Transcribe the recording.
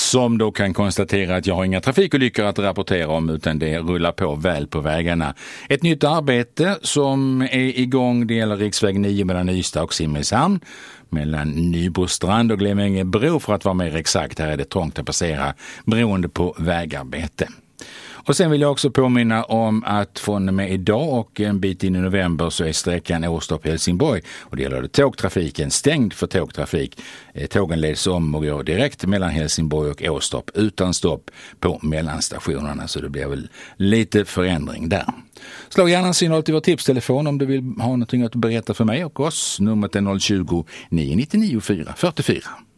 som då kan konstatera att jag har inga trafikolyckor att rapportera om, utan det rullar på väl på vägarna. Ett nytt arbete som är igång, det gäller riksväg 9 mellan Ystad och Simrishamn, mellan Nybrostrand och Glemängebro för att vara mer exakt. Här är det trångt att passera beroende på vägarbete. Och sen vill jag också påminna om att från och med idag och en bit in i november så är sträckan Åstorp-Helsingborg, och det gäller tågtrafiken, stängd för tågtrafik. Tågen leds om och går direkt mellan Helsingborg och Åstorp utan stopp på mellanstationerna, så det blir väl lite förändring där. Slå gärna en signal till vår tipstelefon om du vill ha någonting att berätta för mig och oss. Numret är 020 999 444.